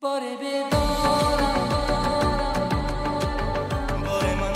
بار بدارم بار من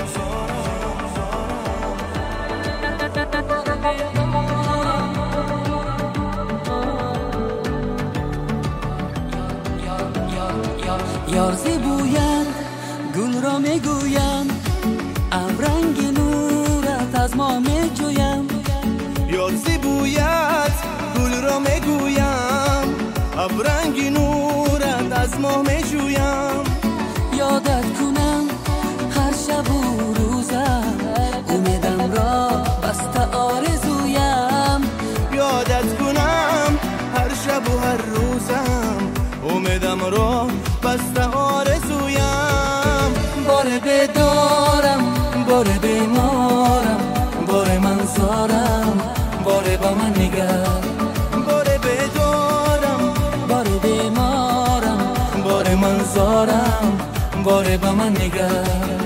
یار زیبویند گل را میگویم ابرنگ نورت از ما میجویم یار زیبویت گل را میگویم ابرنگ نورت از ما میجویم یادت کنم هر شب و روزم امیدم را بسته آرزویم یادت کنم هر شب و هر روزم امیدم را بسته آرزویم بار بدارم بار بیمارم بار من زارم بار با من نگر بار بدارم بار بیمارم بار من زارم بار با من نگر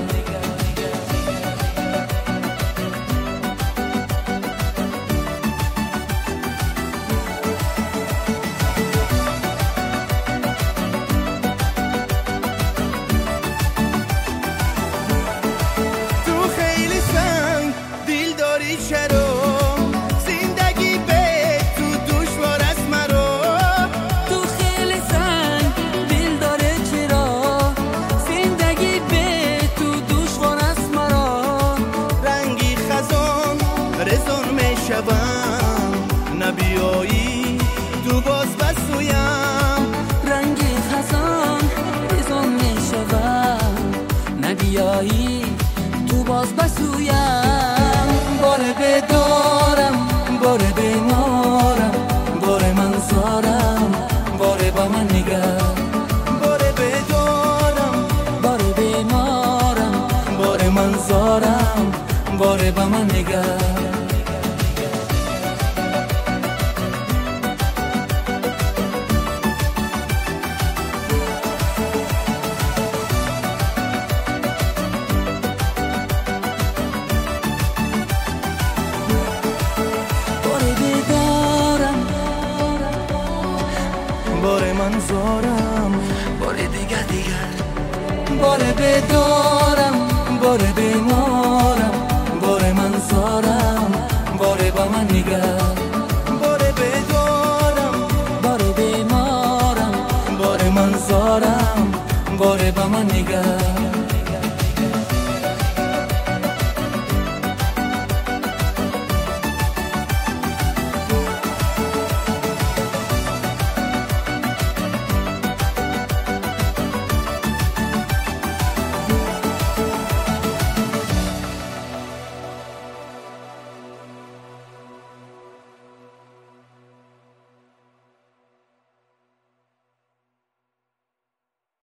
نبیایی تو باز بسویم رنگی خزان ریزون می شوم نبیایی تو باز بسویم بار بدارم بار بیمارم بار من زارم بار با من نگر بار بدارم بار بیمارم بار من زارم بار با من نگر بار من زارم بار دیگر بار بدارم بار بیمارم بار من زارم بار با من نگر بار بدارم بار بیمارم بار من زارم بار با من نگر